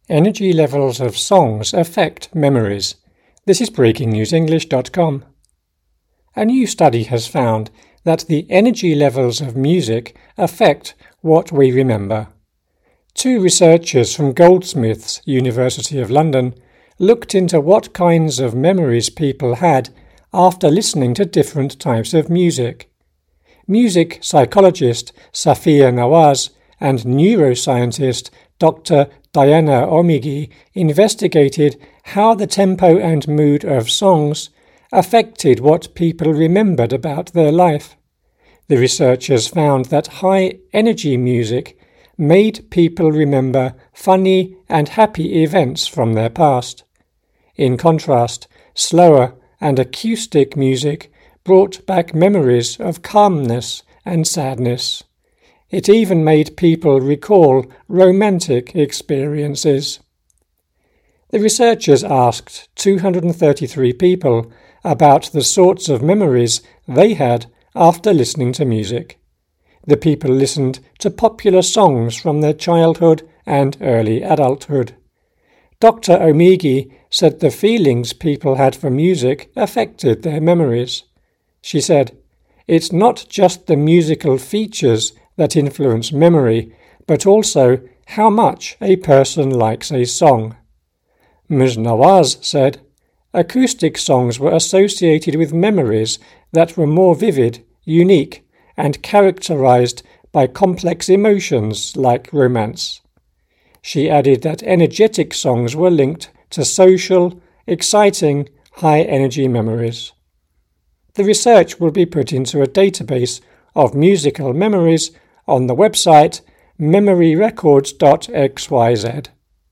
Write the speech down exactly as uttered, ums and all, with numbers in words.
Energy levels of songs affect memories. This is breaking news english dot com. A new study has found that the energy levels of music affect what we remember. Two researchers from Goldsmiths, University of London, looked into what kinds of memories people had after listening to different types of music. Music psychologist Safiya Nawaz and neuroscientist Doctor Diana Omigi investigated how the tempo and mood of songs affected what people remembered about their life. The researchers found that high-energy music made people remember funny and happy events from their past. In contrast, slower and acoustic music brought back memories of calmness and sadness. It even made people recall romantic experiences. The researchers asked two hundred thirty-three people about the sorts of memories they had after listening to music. The people listened to popular songs from their childhood and early adulthood. Doctor Omigi said the feelings people had for music affected their memories. She said, "It's not just the musical features that influence memory, but also how much a person likes a song." Miz Nawaz said, "Acoustic songs were associated with memories that were more vivid, unique, and characterized by complex emotions like romance." She added that energetic songs were linked to social, exciting, high-energy memories. The research will be put into a database of musical memories on the website memory records dot x y z.